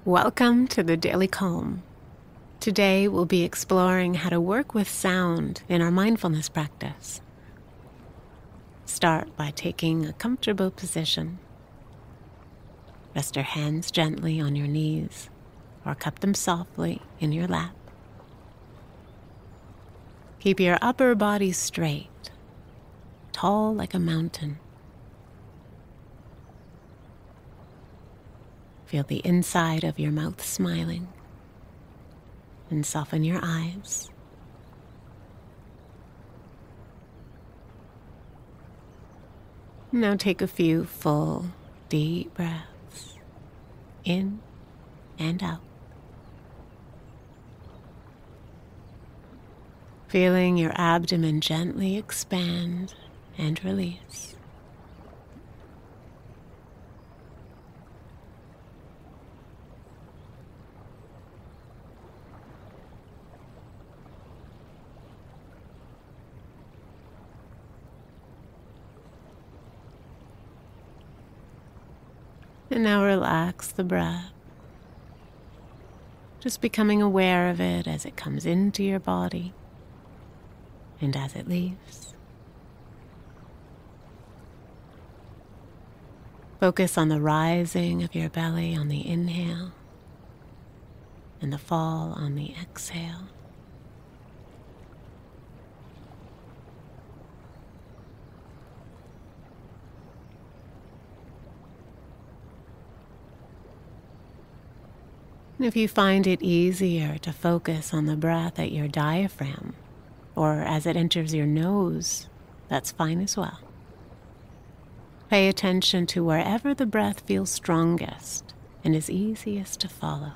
Welcome to the Daily Calm. Today we'll be exploring how to work with sound in our mindfulness practice. Start by taking a comfortable position. Rest your hands gently on your knees or cup them softly in your lap. Keep your upper body straight, tall like a mountain. Feel the inside of your mouth smiling and soften your eyes. Now take a few full, deep breaths in and out. Feeling your abdomen gently expand and release. And now relax the breath, just becoming aware of it as it comes into your body and as it leaves. Focus on the rising of your belly on the inhale and the fall on the exhale. If you find it easier to focus on the breath at your diaphragm or as it enters your nose, that's fine as well. Pay attention to wherever the breath feels strongest and is easiest to follow.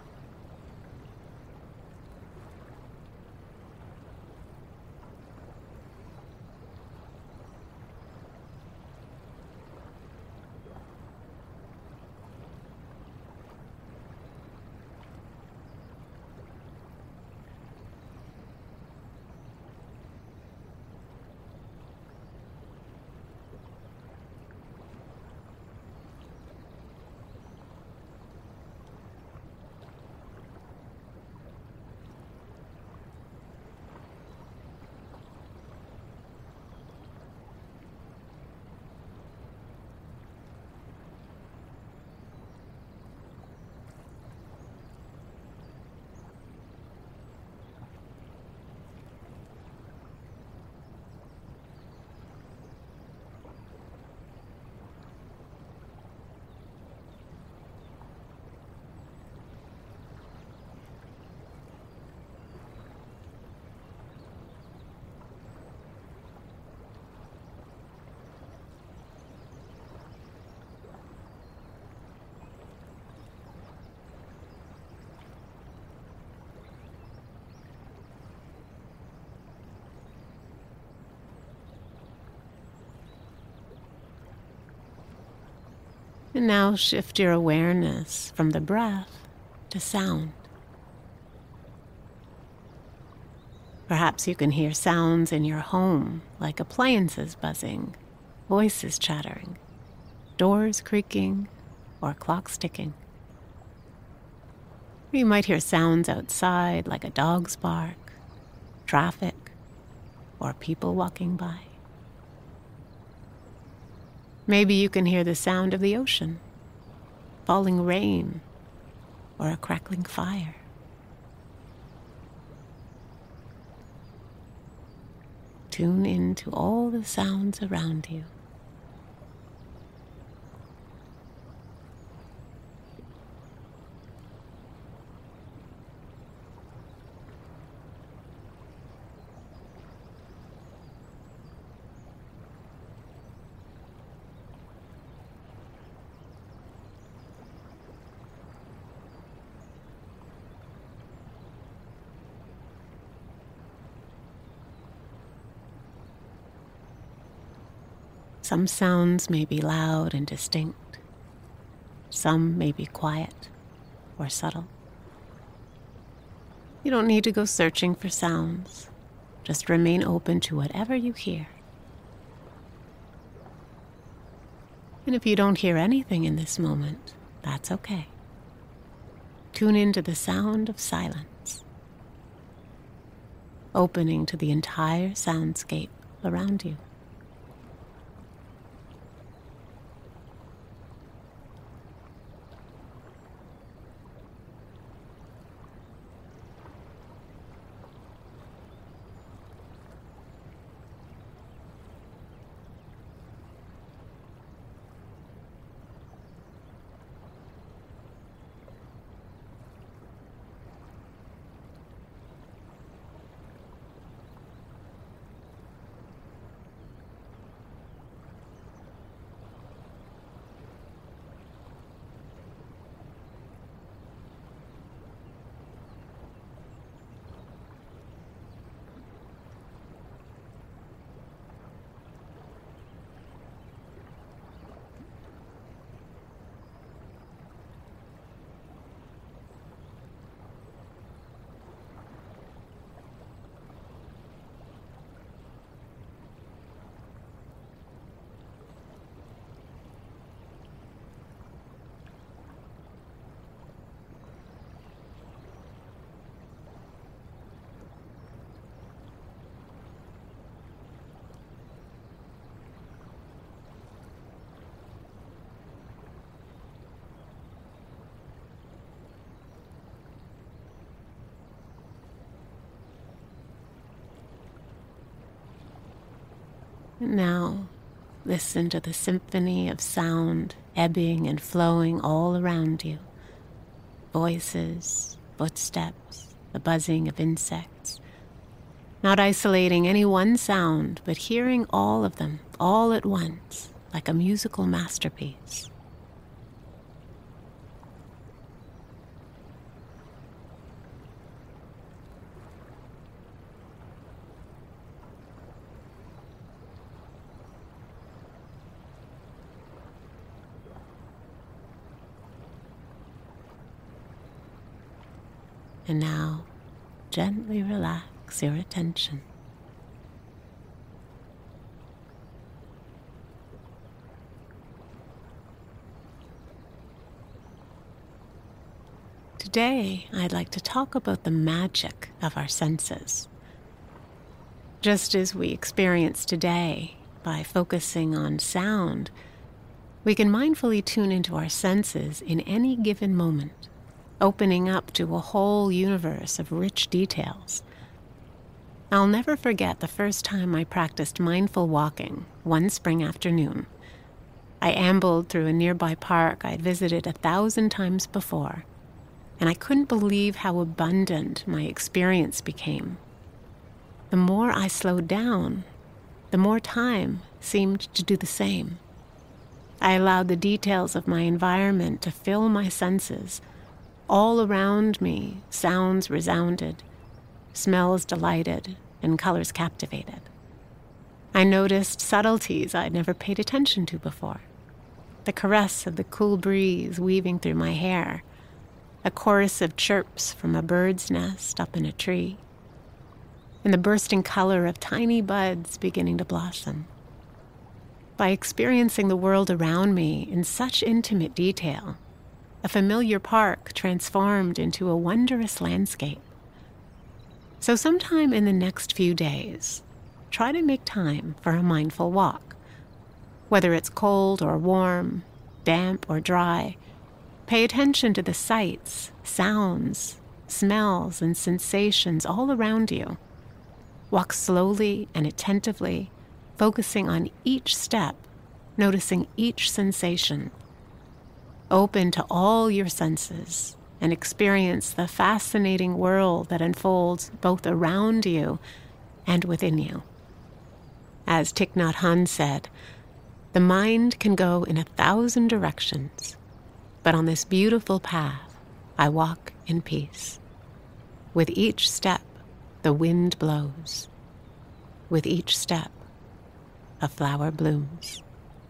And now shift your awareness from the breath to sound. Perhaps you can hear sounds in your home, like appliances buzzing, voices chattering, doors creaking, or clocks ticking. You might hear sounds outside, like a dog's bark, traffic, or people walking by. Maybe you can hear the sound of the ocean, falling rain, or a crackling fire. Tune into all the sounds around you. Some sounds may be loud and distinct. Some may be quiet or subtle. You don't need to go searching for sounds. Just remain open to whatever you hear. And if you don't hear anything in this moment, that's okay. tune into the sound of silence, opening to the entire soundscape around you. Now, listen to the symphony of sound ebbing and flowing all around you. Voices, footsteps, the buzzing of insects. Not isolating any one sound, but hearing all of them all at once, like a musical masterpiece. And now, gently relax your attention. Today, I'd like to talk about the magic of our senses. Just as we experience today by focusing on sound, we can mindfully tune into our senses in any given moment, opening up to a whole universe of rich details. I'll never forget the first time I practiced mindful walking one spring afternoon. I ambled through a nearby park I'd visited 1,000 times before, and I couldn't believe how abundant my experience became. The more I slowed down, the more time seemed to do the same. I allowed the details of my environment to fill my senses. All around me, sounds resounded, smells delighted, and colors captivated. I noticed subtleties I'd never paid attention to before. The caress of the cool breeze weaving through my hair, a chorus of chirps from a bird's nest up in a tree, and the bursting color of tiny buds beginning to blossom. By experiencing the world around me in such intimate detail, a familiar park transformed into a wondrous landscape. So sometime in the next few days, try to make time for a mindful walk. Whether it's cold or warm, damp or dry, pay attention to the sights, sounds, smells, and sensations all around you. Walk slowly and attentively, focusing on each step, noticing each sensation. Open to all your senses and experience the fascinating world that unfolds both around you and within you. As Thich Nhat Hanh said, the mind can go in 1,000 directions, but on this beautiful path, I walk in peace. With each step, the wind blows. With each step, a flower blooms.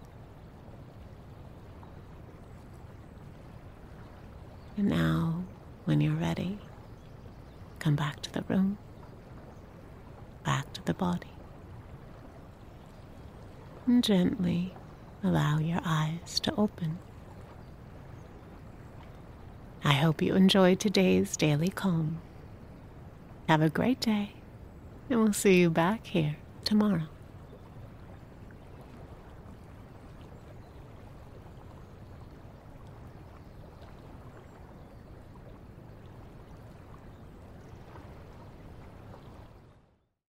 And now, when you're ready, come back to the room, back to the body, and gently allow your eyes to open. I hope you enjoyed today's Daily Calm. Have a great day, and we'll see you back here tomorrow.